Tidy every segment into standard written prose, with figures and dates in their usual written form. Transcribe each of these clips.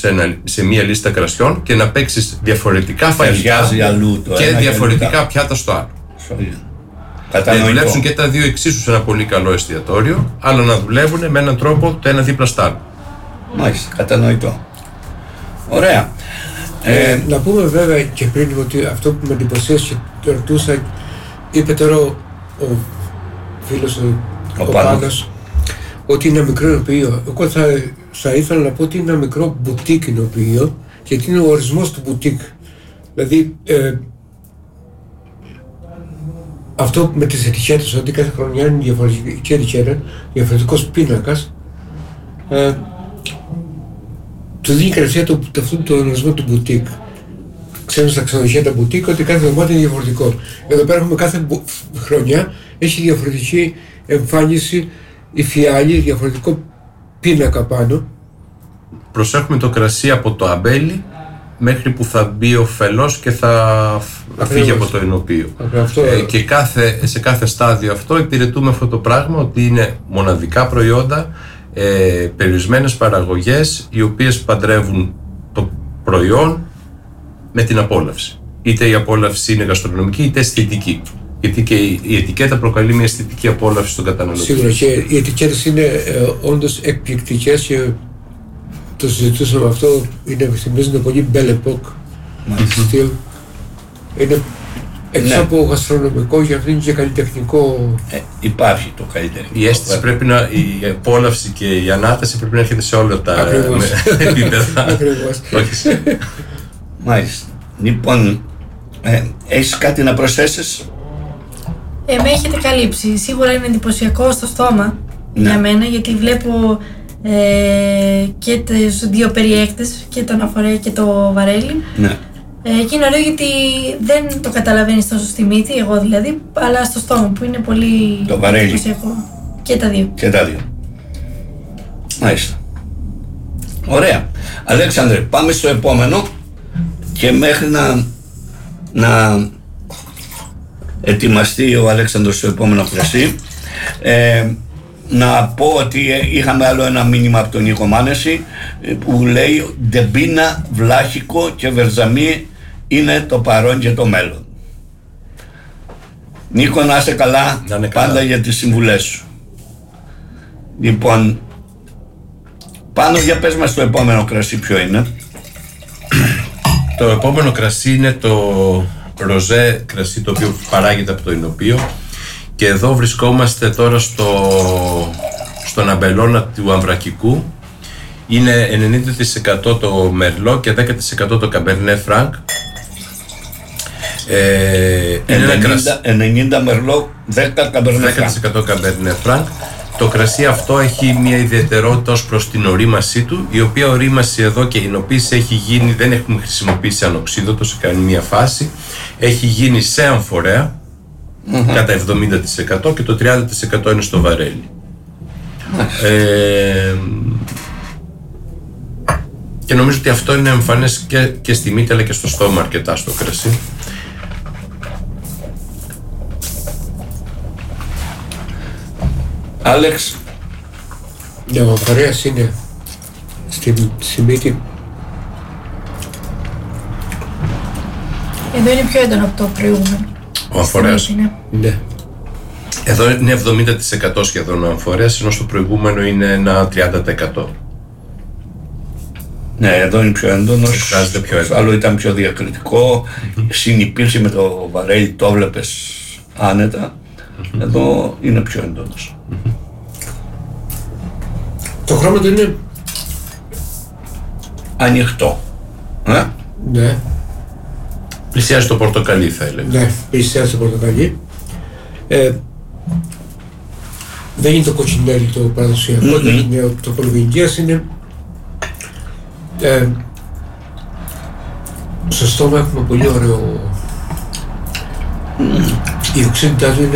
σε μία λίστα κρασιών και να παίξεις διαφορετικά φαγητά και διαφορετικά πιάτα στο άλλο. Να δουλέψουν και τα δύο εξίσου σε ένα πολύ καλό εστιατόριο, αλλά να δουλεύουν με έναν τρόπο το ένα δίπλα στο άλλο. Μάλιστα, κατανοητό. Ωραία. Να πούμε βέβαια και πριν ότι αυτό που με εντυπωσίασε και ρωτούσα, είπε τώρα ο φίλος ο Πάνος ότι είναι ένα μικρό εινοποιείο. Εγώ θα ήθελα να πω ότι είναι ένα μικρό μπουτίκ εινοποιείο, γιατί είναι ο ορισμός του μπουτίκ. Δηλαδή αυτό με τις ετικέτες, ότι κάθε χρονιά είναι διαφορετική ετικέτα, διαφορετικός πίνακας, του δίνει κρασία αυτόν τον ορισμό του μπουτίκ. Ξέρουμε στα ξενοδοχεία τα μπουτίκ ότι κάθε εβδομάδα είναι διαφορετικό. Εδώ πέρα έχουμε κάθε χρονιά έχει διαφορετική εμφάνιση, η φιάλη, διαφορετικό πίνακα πάνω. Προσέχουμε το κρασί από το αμπέλι μέχρι που θα μπει ο φελός και θα φύγει από το ενοπείο. Και σε κάθε στάδιο αυτό υπηρετούμε αυτό το πράγμα, ότι είναι μοναδικά προϊόντα, περιορισμένες παραγωγές, οι οποίες παντρεύουν το προϊόν με την απόλαυση. Είτε η απόλαυση είναι γαστρονομική είτε αισθητική. Γιατί και η ετικέτα προκαλεί μια αισθητική απόλαυση στον καταναλωτή. Σίγουρα, και οι ετικέτες είναι όντως εκπληκτικές και το συζητούσαμε αυτό, θυμίζουν πολύ Belle Époque στυλ. Είναι έξω από γαστρονομικό, για αυτήν και καλλιτεχνικό. Υπάρχει το καλλιτεχνικό. Η αίσθηση πρέπει να, η απόλαυση και η ανάταση πρέπει να έρχεται σε όλα τα επίπεδα. Ακριβώς. Μάλιστα. Λοιπόν, έχεις κάτι να προσθέσεις? Με έχετε καλύψει. Σίγουρα είναι εντυπωσιακό στο στόμα για μένα, γιατί βλέπω και τους δύο περιέκτες, και τον Αμφορέα και το Βαρέλι. Ναι. Και είναι ωραίο γιατί δεν το καταλαβαίνεις τόσο στη μύτη, εγώ δηλαδή, αλλά στο στόμα που είναι πολύ το Βαρέλι. εντυπωσιακό. Και τα δύο. Και τα δύο. Μάλιστα. Ωραία. Αλέξανδρε, πάμε στο επόμενο και μέχρι να ετοιμαστεί ο Αλέξανδρος στο επόμενο κρασί, να πω ότι είχαμε άλλο ένα μήνυμα από τον Νίκο Μάνεση που λέει «Ντεμπίνα, βλάχικο και βερζαμί είναι το παρόν και το μέλλον». Νίκο, να είσαι καλά, πάντα για τις συμβουλές σου. Λοιπόν, πάνω για πες μας το επόμενο κρασί ποιο είναι. Το επόμενο κρασί είναι το ροζέ κρασί, το οποίο παράγεται από το Ινοπείο, και εδώ βρισκόμαστε τώρα στον αμπελώνα του Αμβρακικού. Είναι 90% το Μερλό και 10% το Καμπερνέ Φρανκ. 90 Μερλό, 10% Καμπερνέ Φρανκ. Το κρασί αυτό έχει μια ιδιαιτερότητα ως προς την ορίμασή του, η οποία ορίμαση εδώ και η εινοποίηση έχει γίνει, δεν έχουμε χρησιμοποιήσει ανοξίδωτο σε καμία φάση, έχει γίνει σε αμφορέα κατά 70% και το 30% είναι στο Βαρέλι. Και νομίζω ότι αυτό είναι εμφανές και στη μύτη αλλά και στο στόμα αρκετά στο κρασί. Άλεξ. Ο Αμφορέας είναι στη μύτη. Εδώ είναι πιο έντονο από το προηγούμενο. Ο Αμφορέας. Ναι. Εδώ είναι 70% σχεδόν ο Αμφορέας, ενώ στο προηγούμενο είναι ένα 30%. Ναι, εδώ είναι πιο έντονος. Εκφράζεται πιο έντονο. Άλλο ήταν πιο διακριτικό. Συνυπήρξε με το Βαρέλι, το βλέπεις άνετα. Εδώ είναι πιο έντονος. Το χρώμα του είναι ανοιχτό. Ναι. Πλησιάζει το πορτοκαλί, θα έλεγα. Ναι, πλησιάζει το πορτοκαλί. Δεν είναι το κοτσινέλι το παραδοσιακό, δεν είναι το κολυβινγκίας, είναι στο στόμα έχουμε πολύ ωραίο. Η οξύτητά του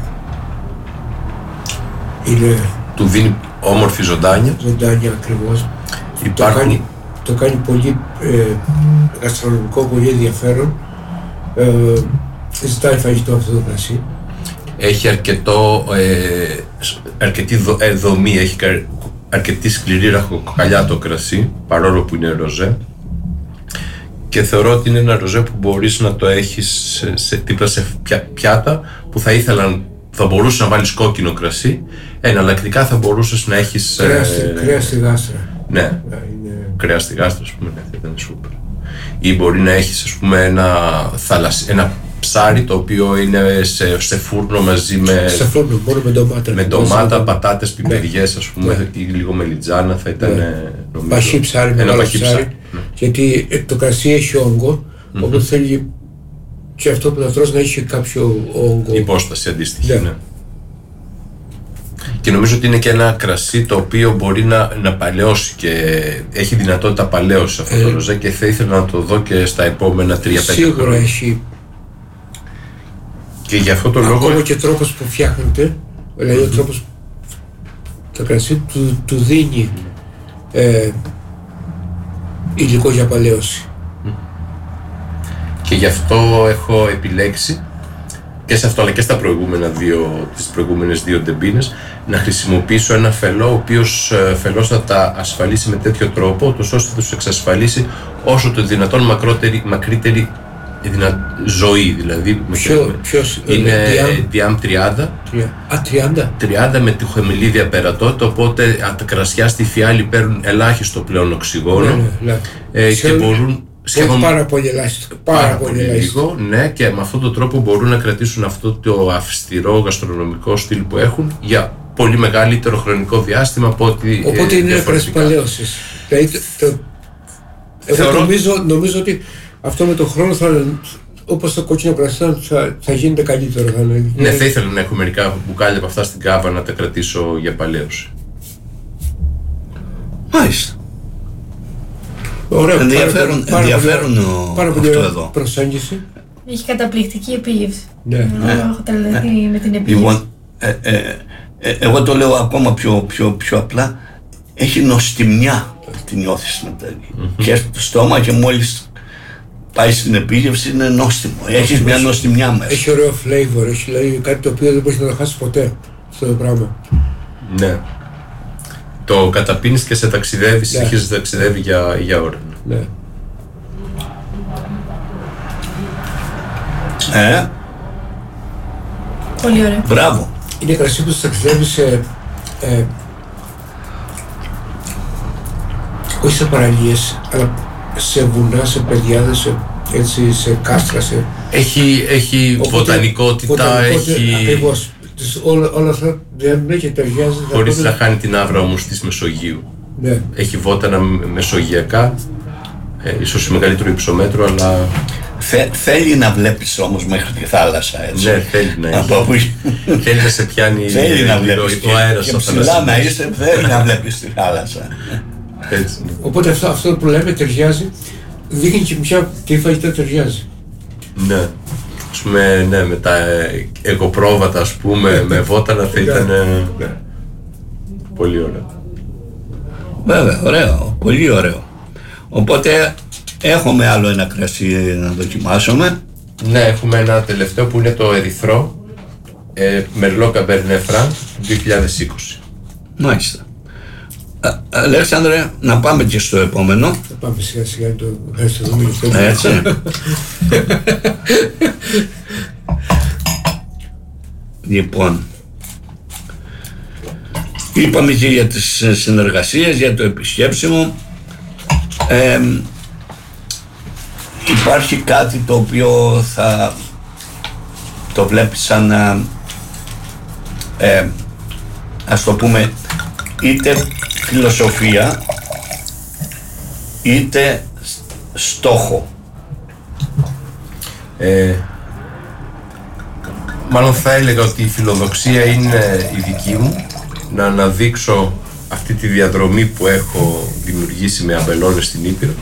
είναι του δίνει όμορφη ζωντάνια. Ζωντάνια ακριβώς. Υπάρχουν... Το κάνει πολύ γαστρονομικό, πολύ ενδιαφέρον. Ζητάει φαγητό αυτό το κρασί. Έχει αρκετή δομή, έχει αρκετή σκληρή ραχοκοκαλιά το κρασί, παρόλο που είναι ροζέ, και θεωρώ ότι είναι ένα ροζέ που μπορείς να το έχεις δίπλα σε πιάτα που θα μπορούσες να βάλεις κόκκινο κρασί, εναλλακτικά θα μπορούσες να έχεις κρέα στη γάστρα. Ναι, κρέα στη γάστρα, ας πούμε, ναι, θα ήταν σούπερ. Ή μπορεί να έχεις, ας πούμε, ένα ψάρι το οποίο είναι σε φούρνο μαζί με... Σε φούρνο, μόνο με ντομάτα. Με ντομάτα, πατάτες, πιπεριές, ας πούμε, ή λίγο μελιτζάνα, θα ήταν, νομίζω... Παχύ ψάρι, μεγάλο ψάρι, γιατί το κρασί έχει όγκο, οπότε θέλει και αυτό που θα τρως να έχει κάποιο όγκο. Υπόσταση αντίστοιχη, ναι. Και νομίζω ότι είναι και ένα κρασί το οποίο μπορεί να παλαιώσει και έχει δυνατότητα παλαίωση αυτό το ροζέ, και θα ήθελα να το δω και στα επόμενα 3-5 χρόνια. Σίγουρα έχει. Και για αυτό το λόγο. Ακόμα και τρόπος που φτιάχνεται, δηλαδή ο τρόπος, το κρασί του δίνει υλικό για παλαίωση. Και γι' αυτό έχω επιλέξει και σε αυτό αλλά και στα τις προηγούμενες δύο ντεμπίνες να χρησιμοποιήσω ένα φελό, ο οποίος φελός θα τα ασφαλίσει με τέτοιο τρόπο, ώστε θα τους εξασφαλίσει όσο το δυνατόν μακρύτερη ζωή, δηλαδή. Ποιος είναι Diam 30. 30 με τη χαμηλή διαπερατότητα, οπότε τα κρασιά στη φιάλη παίρνουν ελάχιστο πλέον οξυγόνο, και μπορούν σχεδόν πάρα πολύ ελάχιστο, πάρα πολύ λίγο, ναι, και με αυτόν τον τρόπο μπορούν να κρατήσουν αυτό το αυστηρό γαστρονομικό στυλ που έχουν για πολύ μεγαλύτερο χρονικό διάστημα από ότι. Οπότε είναι κρασί παλαίωσης. Εγώ νομίζω ότι αυτό με τον χρόνο όπως το κόκκινο κρασί θα γίνεται καλύτερο. Ναι, θα ήθελα να έχω μερικά μπουκάλια από αυτά στην κάβα να τα κρατήσω για παλαίωση. Μάλιστα. Ωραίο, ενδιαφέρον αυτό εδώ. Προσέγγιση. Έχει καταπληκτική επίγευση. Ναι. Έχω τρελαθεί με την επίγευση. Λοιπόν, εγώ το λέω ακόμα πιο απλά. Έχει νοστιμιά την νιώθεις μετά. Και στο στόμα, και μόλις πάει στην επίγευση είναι νόστιμο. Έχεις μια νοστιμιά μέσα. Έχει ωραίο flavor, έχει δηλαδή κάτι το οποίο δεν μπορείς να το χάσεις ποτέ αυτό το πράγμα. Ναι. Το καταπίνεις και σε ταξιδεύει, συνεχίζεις να ταξιδεύει για ώρα. Ναι. Πολύ ωραίο. Μπράβο. Είναι κρασί που ταξιδεύει όχι σε παραλίες, αλλά σε βουνά, σε παιδιάδες, σε κάστρα. Έχει βοτανικότητα, έχει... Ακριβώς. Όλα αυτά δεν έχει ταιριάζει. Χωρίς να χάνει την άβρα όμως της Μεσογείου. Ναι. Έχει βότανα μεσογειακά, ίσως σε μεγαλύτερο υψομέτρο, αλλά... Θέλει να βλέπεις όμως μέχρι τη θάλασσα, έτσι. Ναι, θέλει να έχει. Θέλει να σε πιάνει ο αέρας. Και ψηλά να είσαι, θέλει να βλέπεις τη θάλασσα. Έτσι. Οπότε αυτό που λέμε ταιριάζει, δείχνει και ποια τι φαγητά ταιριάζει. Ναι. Ας πούμε, ναι, με τα εγωπρόβατα, ας πούμε, με βότανα θα ήταν πολύ ωραίο. Βέβαια, ωραίο, πολύ ωραίο. Οπότε έχουμε άλλο ένα κρασί να δοκιμάσουμε. Ναι, έχουμε ένα τελευταίο που είναι το ερυθρό Μερλό Καμπερνέ Φρανκ 2020. Μάλιστα. Αλέξανδρε, να πάμε και στο επόμενο. Θα πάμε σιγά σιγά το ευχαριστούμε. Έτσι. Λοιπόν, είπαμε και για τις συνεργασίες, για το επισκέψιμο. Υπάρχει κάτι το οποίο θα το βλέπεις σαν ας το πούμε είτε φιλοσοφία είτε στόχο. Μάλλον θα έλεγα ότι η φιλοδοξία είναι η δική μου, να αναδείξω αυτή τη διαδρομή που έχω δημιουργήσει με αμπελώνες στην Ήπειρο,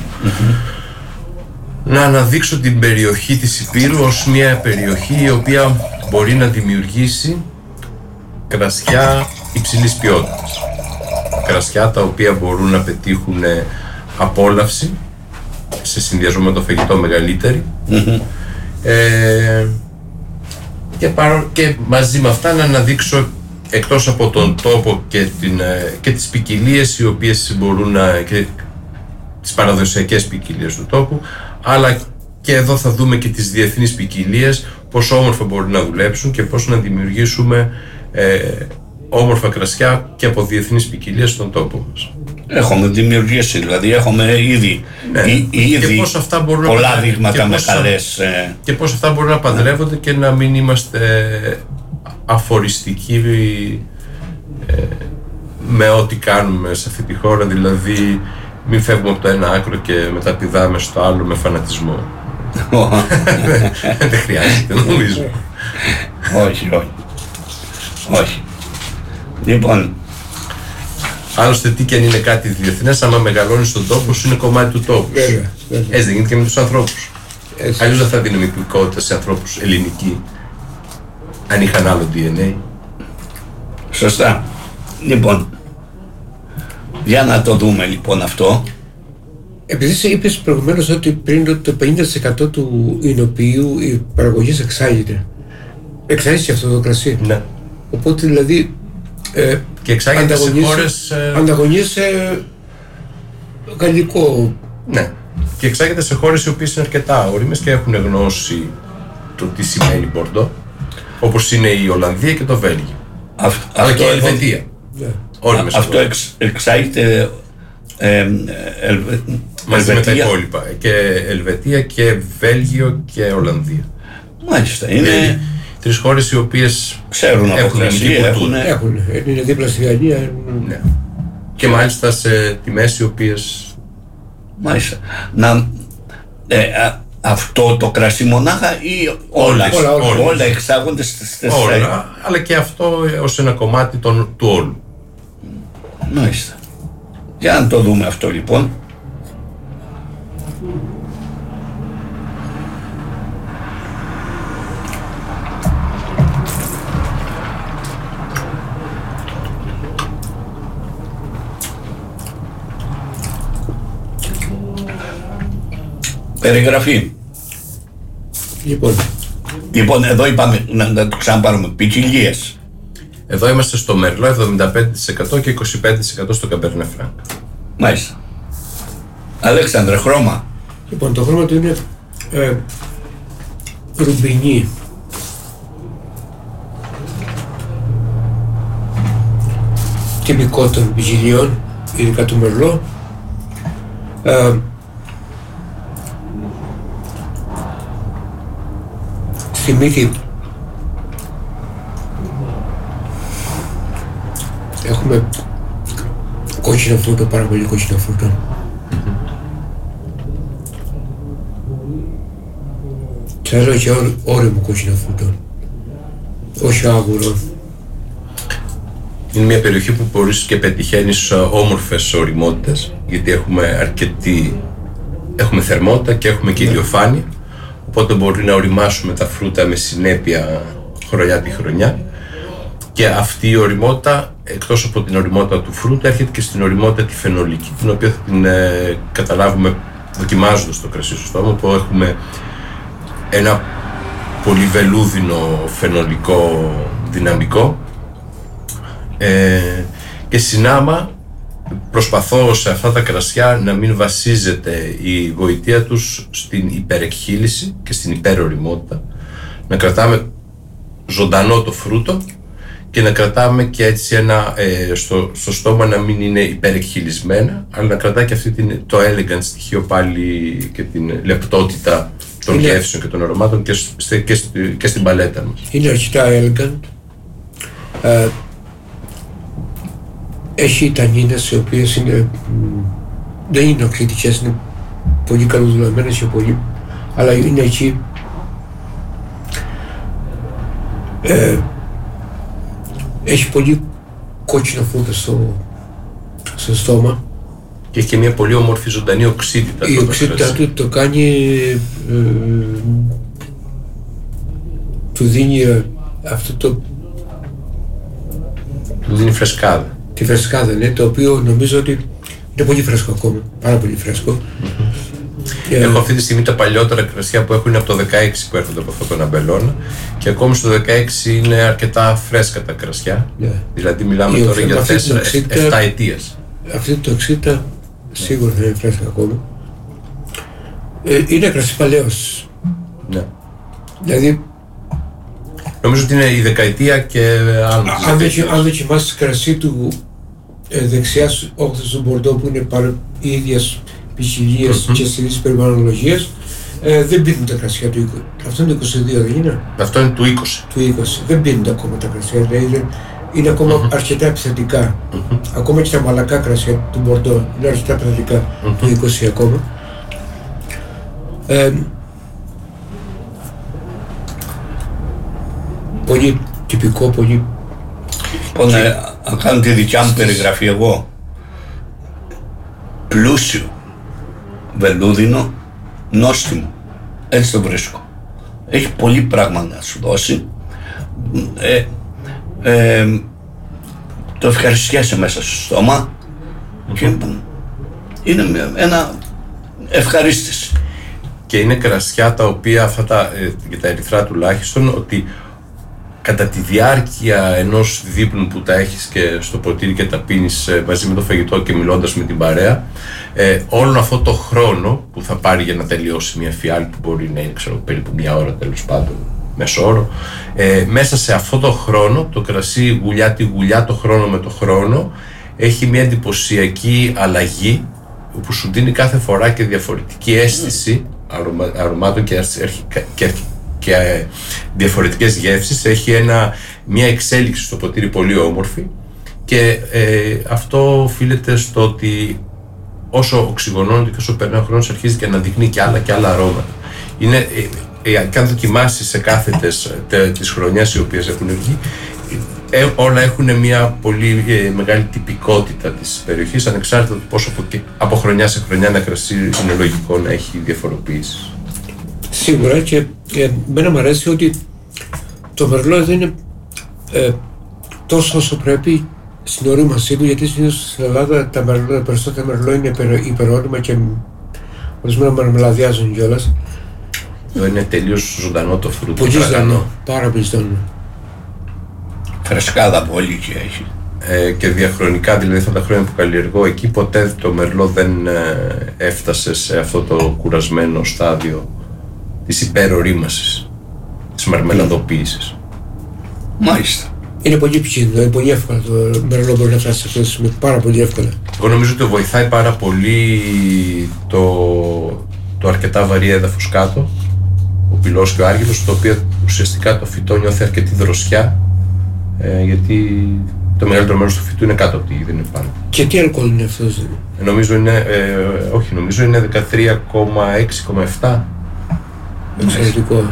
να αναδείξω την περιοχή της Ηπείρου ως μια περιοχή η οποία μπορεί να δημιουργήσει κρασιά υψηλής ποιότητας. Κρασιά τα οποία μπορούν να πετύχουν απόλαυση σε συνδυασμό με το φαγητό μεγαλύτερη, και μαζί με αυτά να αναδείξω εκτός από τον τόπο και τις ποικιλίες οι οποίες μπορούν και τις παραδοσιακές ποικιλίες του τόπου, αλλά και εδώ θα δούμε και τις διεθνείς ποικιλίες, πόσο όμορφα μπορούν να δουλέψουν και πώς να δημιουργήσουμε όμορφα κρασιά και από διεθνείς ποικιλίες στον τόπο μας. Έχουμε δημιουργήσει, δηλαδή έχουμε ήδη, ήδη πολλά δείγματα με καλές... Και πώς αυτά μπορούν να παντρεύονται και να μην είμαστε αφοριστικοί με ό,τι κάνουμε σε αυτή τη χώρα, δηλαδή μην φεύγουμε από το ένα άκρο και μετά πηδάμε στο άλλο με φανατισμό. Δεν χρειάζεται, νομίζω. Όχι. Λοιπόν, άλλωστε, τι και αν είναι κάτι διεθνές, άμα μεγαλώνει στον τόπο σου, είναι κομμάτι του τόπου. Έτσι δεν γίνεται και με τους ανθρώπους. Αλλιώς δεν θα δίνουμε υπηκότητα σε ανθρώπους ελληνικοί, αν είχαν άλλο DNA. Σωστά. Λοιπόν, για να το δούμε λοιπόν αυτό. Επειδή είπες προηγουμένως ότι πριν το 50% του ινοποιείου η παραγωγή εξάγεται. Εξάγεται και αυτό το κρασί. Ναι. Οπότε δηλαδή και εξάγεται σε χώρες... Ανταγωνίζεσαι γαλλικό. Ναι. Και εξάγεται σε χώρες οι οποίες είναι αρκετά όριμες και έχουν γνώση το τι σημαίνει Μπορντό, όπως είναι η Ολλανδία και το Βέλγιο. Αλλά και η Ελβετία. Αυτό εξάγεται μαζί με τα υπόλοιπα. Και Ελβετία και Βέλγιο και Ολλανδία. Μάλιστα. Είναι τρεις χώρες οι οποίες ξέρουν από κρασί, είναι δίπλα στη Γαλλία. Ναι. Και μάλιστα σε τιμές οι οποίες... Μάλιστα. Αυτό το κρασί μονάχα ή όλα εξάγονται στις όλα, αλλά και αυτό ως ένα κομμάτι του όλου. Μάλιστα. Για να το δούμε αυτό λοιπόν. Περιγραφή. Λοιπόν, εδώ είπαμε να το ξαναπάρουμε. Ποικιλίες. Εδώ είμαστε στο Μερλό 75% και 25% στο Καμπέρνε Φρανκ. Μάλιστα. Αλέξανδρε, χρώμα. Λοιπόν, το χρώμα του είναι ρουμπινί. Τυπικό των ποικιλιών, ειδικά του Μερλό. Στη μύτη έχουμε κόκκινο φρούτο, πάρα πολύ κόκκινο φρούτο. Θέλω και όριμο κόκκινο φρούτο, όχι άγουρο. Είναι μια περιοχή που μπορείς και πετυχαίνεις όμορφες ωριμότητες, γιατί έχουμε θερμότητα και έχουμε και ηλιοφάνεια, οπότε μπορεί να οριμάσουμε τα φρούτα με συνέπεια χρονιά τη χρονιά. Και αυτή η ωριμότητα, εκτός από την ωριμότητα του φρούτου, έρχεται και στην ωριμότητα τη φαινολική, την οποία θα την καταλάβουμε δοκιμάζοντας το κρασί στο στόμα, που έχουμε ένα πολύ βελούδινο φαινολικό δυναμικό. Και συνάμα προσπαθώ σε αυτά τα κρασιά να μην βασίζεται η γοητεία τους στην υπερεκχύληση και στην υπεροριμότητα, να κρατάμε ζωντανό το φρούτο και να κρατάμε και έτσι στο στόμα να μην είναι υπερεκχυλισμένα, αλλά να κρατάει και το elegant στοιχείο πάλι και την λεπτότητα των γεύσεων και των αρωμάτων και στην παλέτα μας. Είναι αρκετά elegant. Έχει τανίνες οι οποίες δεν είναι οξυδικές, είναι πολύ καλοδουλευμένες και πολύ, αλλά είναι εκεί. Έχει πολύ κόκκινο φρούτο στο στόμα. Και έχει και μια πολύ όμορφη ζωντανή οξύτητα. Η οξύτητα του το κάνει, του δίνει αυτό το... Του δίνει φρεσκάδα. Τη φρεσκάδα, ναι, το οποίο νομίζω ότι είναι πολύ φρέσκο ακόμα, πάρα πολύ φρέσκο. Έχω αυτή τη στιγμή τα παλιότερα κρασιά που έχουν από το 16 που έρχονται από αυτό τον αμπελώνα και ακόμη στο 16 είναι αρκετά φρέσκα τα κρασιά. Δηλαδή μιλάμε τώρα για 4-7 ετίας. Αυτή το 60 σίγουρα θα είναι φρέσκα ακόμη. Είναι κρασί παλαιός. Ναι. Δηλαδή νομίζω ότι είναι η δεκαετία και αν δοκιμάσεις κρασί του δεξιάς όχθης του Μπορντό που είναι οι ίδιες ποικιλίες και στις ίδιες περιβαλλοντολογίες, δεν πίνουν τα κρασιά του 20. Αυτό είναι το 22, δεν είναι? Αυτό είναι του 20. Του 20. Δεν πίνουν ακόμα τα κρασιά, δηλαδή είναι ακόμα αρκετά επιθετικά. Ακόμα και τα μαλακά κρασιά του Μπορντό είναι αρκετά επιθετικά του 20 ακόμα. Πολύ τυπικό, πολύ... Λοιπόν, να κάνω τη δικιά μου περιγραφή εγώ. Πλούσιο, βελούδινο, νόστιμο. Έτσι το βρίσκω. Έχει πολύ πράγμα να σου δώσει. Το ευχαριστιέσαι μέσα στο στόμα και είναι ένα ευχαρίστηση. Και είναι κρασιά τα οποία αυτά για τα ερυθρά τουλάχιστον, ότι κατά τη διάρκεια ενός δείπνου που τα έχεις και στο ποτήρι και τα πίνεις μαζί με το φαγητό και μιλώντας με την παρέα, όλο αυτό το χρόνο που θα πάρει για να τελειώσει μια φιάλη που μπορεί να είναι περίπου μια ώρα τέλος πάντων, μεσόωρο, μέσα σε αυτό το χρόνο το κρασί γουλιά τη γουλιά το χρόνο με το χρόνο έχει μια εντυπωσιακή αλλαγή που σου δίνει κάθε φορά και διαφορετική αίσθηση αρωμάτων και διαφορετικές γεύσεις. Έχει μια εξέλιξη στο ποτήρι πολύ όμορφη και αυτό οφείλεται στο ότι όσο οξυγονώνεται και όσο περνάει ο χρόνος αρχίζει και αναδεικνύει και άλλα αρώματα. Και αν δοκιμάσεις σε κάθετες τις χρονιάς οι οποίες έχουν βγει, όλα έχουν μια πολύ μεγάλη τυπικότητα της περιοχής, ανεξάρτητα του πόσο από χρονιά σε χρονιά ένα κρασί είναι λογικό να έχει διαφοροποιήσεις. Σίγουρα, και εμένα μου αρέσει ότι το μερλό δεν είναι τόσο όσο πρέπει στην ορίμασή του, γιατί συνήθως στην Ελλάδα τα περισσότερα μερλό είναι υπερόρυμα και ορισμένα μαρμελαδιάζουν κιόλας. Εδώ είναι τελείως ζωντανό το φρούτο. Πολύ ζωντανό, πάρα πολύ ζωντανό. Φρεσκάδα πολύ και έχει. Και διαχρονικά, δηλαδή αυτά τα χρόνια που καλλιεργώ εκεί, ποτέ το μερλό δεν έφτασε σε αυτό το κουρασμένο στάδιο της υπερορίμασης, της μαρμελαδοποίησης. Μάλιστα. Είναι πολύ επικίνδυνο, είναι πολύ εύκολο το μερλό μπορεί να φτάσει σε αυτό το σημείο, πάρα πολύ εύκολα. Εγώ νομίζω ότι βοηθάει πάρα πολύ το αρκετά βαρύ έδαφος κάτω, ο πυλός και ο άργυλος, το οποίο ουσιαστικά το φυτό νιώθει αρκετή δροσιά, γιατί το μεγαλύτερο μέρος του φυτού είναι κάτω από τη γη, δεν είναι πάνω. Και τι αλκοόλ είναι αυτός? Νομίζω είναι, νομίζω είναι 13,6-7. Εξαιρετικό.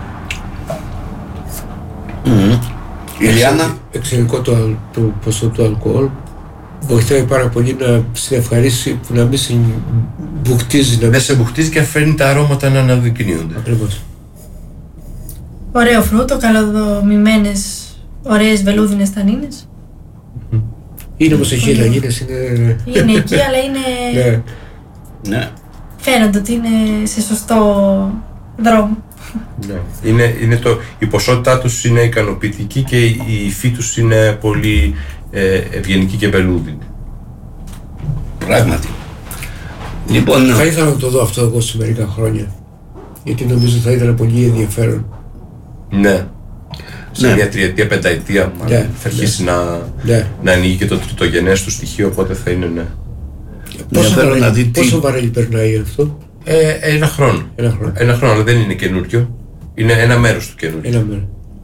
Ηλιάνα. Εξαιρετικό το ποσό του αλκοόλ. Βοηθάει πάρα πολύ στην ευχαρίστηση που να μην σε μπουχτίζει. Δεν σε μπουχτίζει και φέρνει τα αρώματα να αναδεικνύονται. Ακριβώς. Ωραίο φρούτο, καλοδομημένες, ωραίες βελούδινες τανίνες. Είναι όμως εκεί, οι λαγίνες είναι εκεί, αλλά είναι... Ναι. Φαίνονται ότι είναι σε σωστό δρόμο. Ναι. Η ποσότητά τους είναι ικανοποιητική και η υφή τους είναι πολύ ευγενική και βελούδινη. Πράγματι. Λοιπόν, θα ήθελα να το δω αυτό εγώ σε μερικά χρόνια, γιατί νομίζω θα ήταν πολύ ενδιαφέρον. Ναι. Σε μια τριετία, πενταετία θα αρχίσει να ανοίγει και το τριτογενές του στοιχείο, οπότε θα είναι ναι. Πόσο βαρέλι περνάει αυτό? Ένα χρόνο. Ένα χρόνο, αλλά δεν είναι καινούριο. Είναι ένα μέρος του καινούριου.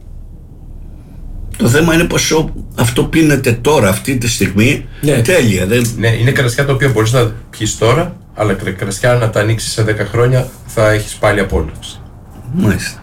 Το θέμα είναι πως αυτό πίνεται τώρα, αυτή τη στιγμή, τέλεια. Ναι, είναι κρασιά τα οποία μπορείς να πιεις τώρα, αλλά κρασιά να τα ανοίξεις σε 10 χρόνια θα έχεις πάλι απόλαυση. Μάλιστα.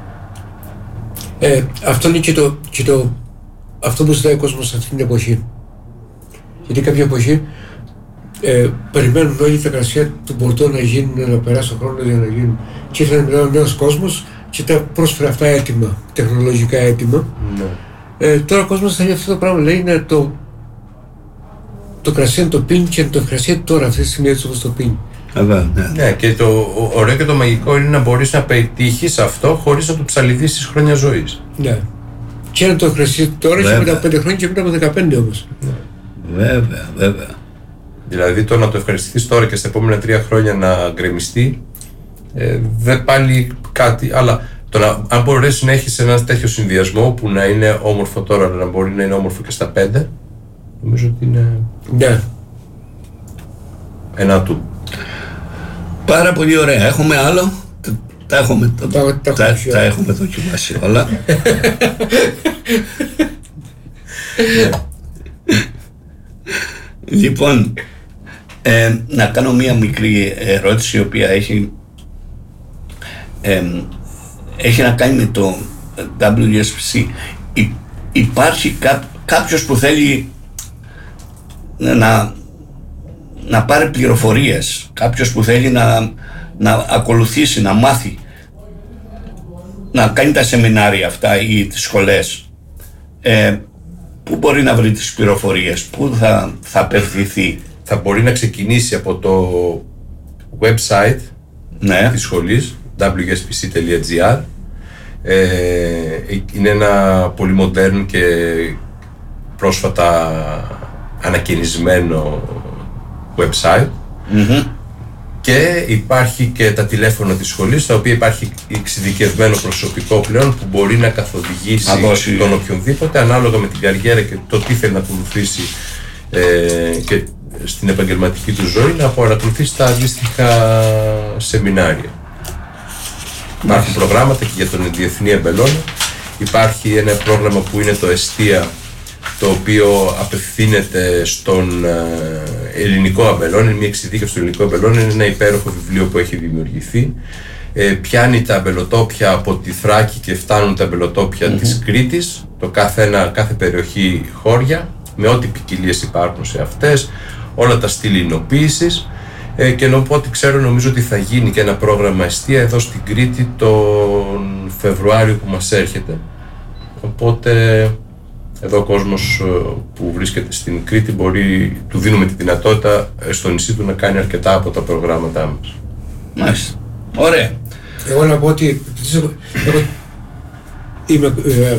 Αυτό είναι και αυτό που ζητάει ο κόσμος σε αυτή την εποχή. Γιατί κάποια εποχή περιμένουν όλοι τα κρασιά του Μπορντό να γίνουν, να περάσει ο χρόνος για να γίνουν. Και ήρθε ένα νέος κόσμος και τα πρόσφερε αυτά έτοιμα, τεχνολογικά έτοιμα. Ναι. Τώρα ο κόσμος θέλει αυτό το πράγμα, λέει είναι το κρασί να το πίνει και να το ευχαριστεί τώρα, αυτή τη στιγμή έτσι όπως το πίνει. Ναι, και το ωραίο και το μαγικό είναι να μπορείς να πετύχεις αυτό χωρίς να του ψαλιδίσεις χρόνια ζωής. Ναι. Και να το ευχαριστήσεις τώρα και μετά από 5 χρόνια και μετά από 15 όμως. Βέβαια. Δηλαδή το να το ευχαριστηθείς τώρα και στα επόμενα 3 χρόνια να γκρεμιστεί, δεν πάλι κάτι, αλλά αν μπορείς να έχεις ένα τέτοιο συνδυασμό που να είναι όμορφο τώρα, αλλά να μπορεί να είναι όμορφο και στα 5, νομίζω ότι είναι ένα του. Πάρα πολύ ωραία. Έχουμε άλλο? Τα έχουμε δοκιμάσει όλα. Λοιπόν, να κάνω μία μικρή ερώτηση, η οποία έχει να κάνει με το WSPC. Υπάρχει κάποιος που θέλει να πάρει πληροφορίες, κάποιος που θέλει να ακολουθήσει, να μάθει, να κάνει τα σεμινάρια αυτά ή τις σχολές, πού μπορεί να βρει τις πληροφορίες, πού θα απευθυνθεί? Θα μπορεί να ξεκινήσει από το website της σχολής, wspc.gr. Είναι ένα πολύ μοντέρνο και πρόσφατα ανακαινισμένο website. Και υπάρχει και τα τηλέφωνα της σχολής, στα οποία υπάρχει εξειδικευμένο προσωπικό πλέον που μπορεί να καθοδηγήσει τον οποιονδήποτε ανάλογα με την καριέρα και το τι θέλει να ακολουθήσει και στην επαγγελματική του ζωή, να παρακολουθήσει τα αντίστοιχα σεμινάρια. Υπάρχουν προγράμματα και για τον διεθνή αμπελώνα. Υπάρχει ένα πρόγραμμα που είναι το Εστία, το οποίο απευθύνεται στον ελληνικό αμπελώνα, είναι μια εξειδίκευση του ελληνικού αμπελώνα, είναι ένα υπέροχο βιβλίο που έχει δημιουργηθεί. Πιάνει τα αμπελοτόπια από τη Θράκη και φτάνουν τα αμπελοτόπια της Κρήτης, το κάθε περιοχή χώρια, με ό,τι ποικιλίες υπάρχουν σε αυτές, όλα τα στυλ εινοποίησης. Και από ό,τι ξέρω, νομίζω ότι θα γίνει και ένα πρόγραμμα εστία εδώ στην Κρήτη τον Φεβρουάριο που μας έρχεται. Οπότε εδώ ο κόσμος που βρίσκεται στην Κρήτη του δίνουμε τη δυνατότητα στο νησί του να κάνει αρκετά από τα προγράμματά μας. Μάλιστα. Ωραία. Εγώ να πω ότι είμαι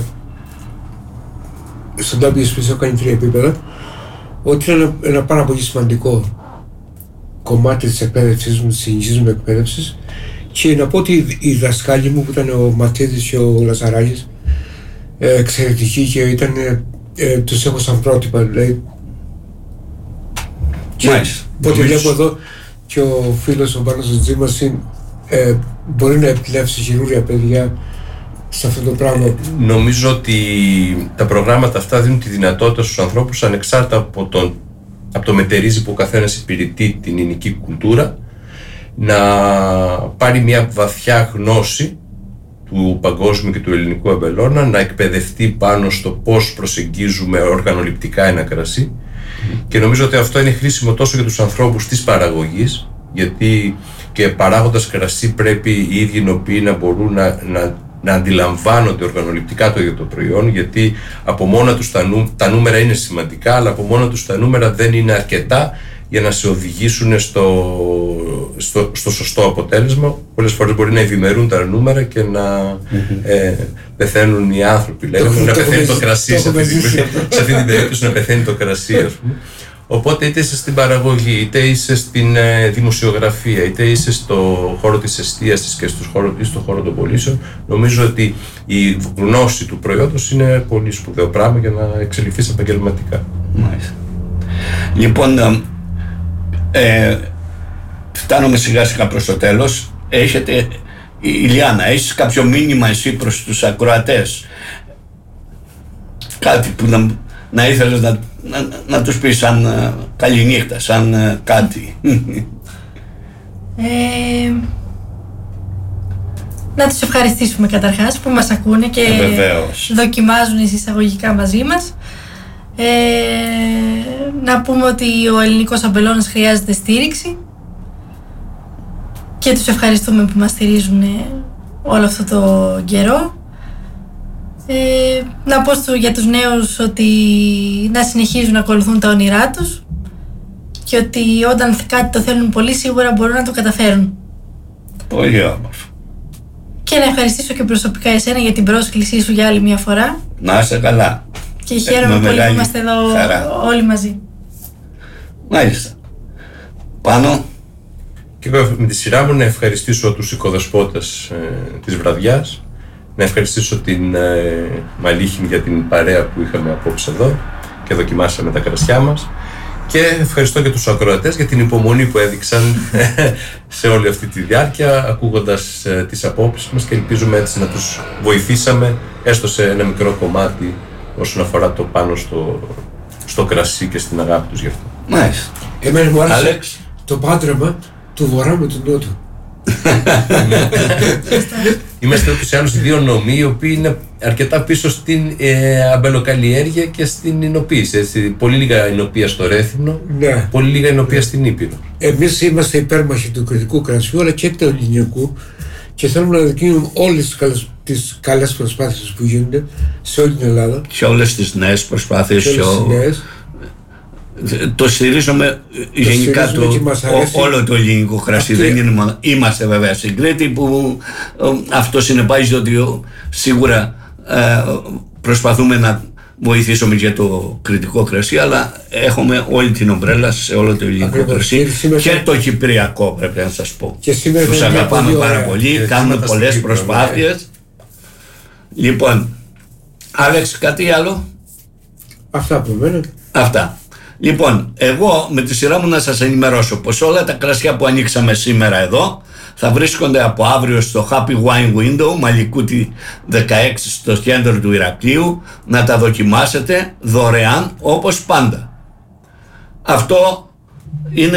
στον WSPC, έχω κάνει 3 επίπεδα, ότι είναι ένα πάρα πολύ σημαντικό κομμάτι της εκπαίδευσής μου, της συνεχής μου εκπαίδευσης, και να πω ότι οι δασκάλοι μου που ήταν ο Ματίδης και ο Λαζαράκης εξαιρετικοί και τους έχω σαν πρότυπα, δηλαδή. Οπότε βλέπω εδώ και ο φίλος ο Πάνος ο Τζίμας μπορεί να επιλέξει χειρούργια παιδιά σε αυτό το πράγμα. Νομίζω ότι τα προγράμματα αυτά δίνουν τη δυνατότητα στους ανθρώπους, ανεξάρτητα από το μετερίζει που ο καθένας υπηρετεί την ελληνική κουλτούρα, να πάρει μια βαθιά γνώση του παγκόσμιου και του ελληνικού αμπελώνα, να εκπαιδευτεί πάνω στο πώς προσεγγίζουμε οργανοληπτικά ένα κρασί. Και νομίζω ότι αυτό είναι χρήσιμο τόσο για τους ανθρώπους της παραγωγής, γιατί και παράγοντας κρασί πρέπει οι ίδιοι νοποιοί να μπορούν να αντιλαμβάνονται οργανοληπτικά το ίδιο το προϊόν, γιατί από μόνα τους τα νούμερα είναι σημαντικά, αλλά από μόνα τους τα νούμερα δεν είναι αρκετά για να σε οδηγήσουν στο σωστό αποτέλεσμα. Πολλές φορές μπορεί να ευημερούν τα νούμερα και να πεθαίνουν οι άνθρωποι, λέγαμε, να πεθαίνει το κρασί σε αυτή την περίπτωση, να πεθαίνει το κρασί, ας πούμε. Οπότε είτε είσαι στην παραγωγή, είτε είσαι στην δημοσιογραφία, είτε είσαι στο χώρο της εστίασης και στο χώρο των πωλήσεων, νομίζω ότι η γνώση του προϊόντος είναι πολύ σπουδαίο πράγμα για να εξελιχθείς επαγγελματικά. Μάλιστα. Λοιπόν, φτάνουμε σιγά σιγά προς το τέλος. Ηλιάνα, έχεις κάποιο μήνυμα εσύ προς τους ακροατές? Κάτι που να ήθελες να τους πεις σαν καληνύχτα, σαν κάτι? Να τους ευχαριστήσουμε καταρχάς που μας ακούνε και δοκιμάζουν εισαγωγικά μαζί μας. Να πούμε ότι ο ελληνικός αμπελώνας χρειάζεται στήριξη και τους ευχαριστούμε που μας στηρίζουν όλο αυτό το καιρό. Να πω για τους νέους ότι να συνεχίζουν να ακολουθούν τα όνειρά τους και ότι όταν κάτι το θέλουν πολύ σίγουρα μπορούν να το καταφέρουν. Πολύ όμορφο. Και να ευχαριστήσω και προσωπικά εσένα για την πρόσκλησή σου για άλλη μια φορά. Να είσαι καλά. Και χαίρομαι πολύ που είμαστε εδώ όλοι μαζί. Μάλιστα. Πάνω. Και εγώ με τη σειρά μου να ευχαριστήσω τους οικοδεσπότες της βραδιάς, να ευχαριστήσω την Μαλίχιν για την παρέα που είχαμε απόψε εδώ και δοκιμάσαμε τα κρασιά μας, και ευχαριστώ και τους ακροατές για την υπομονή που έδειξαν σε όλη αυτή τη διάρκεια, ακούγοντας τις απόψεις μας, και ελπίζουμε έτσι να τους βοηθήσαμε έστω σε ένα μικρό κομμάτι όσον αφορά το πάνω στο κρασί και στην αγάπη τους γι' αυτό. Μάλιστα. Εμένα μου άρεσε το πάντρεμα του Βορρά με του Νότου. Είμαστε ούτως ή άλλως δύο νομοί οι οποίοι είναι αρκετά πίσω στην αμπελοκαλλιέργεια και στην εινοποίηση. Έτσι. Πολύ λίγα εινοπία στο Ρέθυμνο, ναι. Πολύ λίγα εινοπία στην Ήπειρο. Εμείς είμαστε υπέρμαχοι του κρητικού κρασιού αλλά και του ελληνικού, και θέλουμε να δοκιμάσουμε όλες τις καλές προσπάθειες που γίνονται σε όλη την Ελλάδα. Και όλες τις νέες προσπάθειες. Το στηρίζουμε γενικά όλο το ελληνικό κρασί. Δεν είναι μόνο. Είμαστε βέβαια στην Κρήτη που αυτό συνεπάγεται ότι σίγουρα προσπαθούμε να βοηθήσουμε για το κρητικό κρασί, αλλά έχουμε όλη την ομπρέλα σε όλο το ελληνικό κρασί και το κυπριακό, πρέπει να σας πω. Τους αγαπάμε πάρα πολύ, κάνουμε πολλές προσπάθειες. Λοιπόν, Άλεξ, κάτι άλλο? Αυτά από μένα. Αυτά. Λοιπόν, εγώ με τη σειρά μου να σας ενημερώσω πως όλα τα κρασιά που ανοίξαμε σήμερα εδώ θα βρίσκονται από αύριο στο Happy Wine Window, Μαλικούτη 16, στο κέντρο του Ηρακλείου, να τα δοκιμάσετε δωρεάν όπως πάντα. Αυτό είναι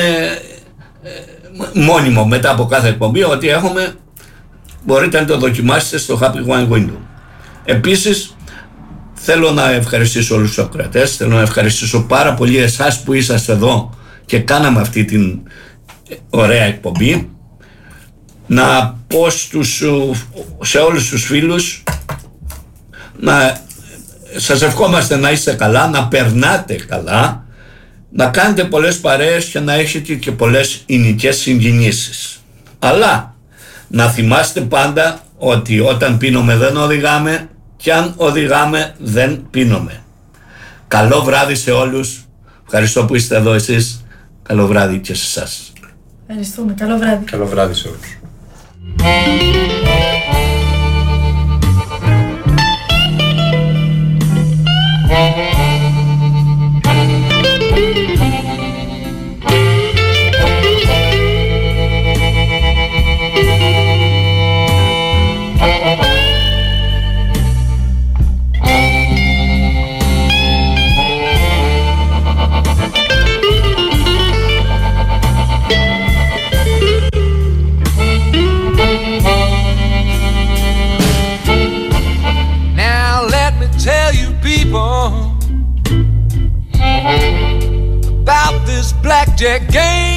μόνιμο μετά από κάθε εκπομπή, ότι μπορείτε να το δοκιμάσετε στο Happy Wine Window. Επίσης, θέλω να ευχαριστήσω όλους τους ακροατές, θέλω να ευχαριστήσω πάρα πολύ εσάς που είσαστε εδώ και κάναμε αυτή την ωραία εκπομπή. Να πω σε όλους τους φίλους, σας ευχόμαστε να είστε καλά, να περνάτε καλά, να κάνετε πολλές παρέες και να έχετε και πολλές ηνικές συγκινήσεις. Αλλά να θυμάστε πάντα ότι όταν πίνουμε δεν οδηγάμε, και αν οδηγάμε δεν πίνουμε. Καλό βράδυ σε όλους. Ευχαριστώ που είστε εδώ εσείς. Καλό βράδυ και σε εσάς. Ευχαριστούμε. Καλό βράδυ. Καλό βράδυ σε όλους. About this blackjack game.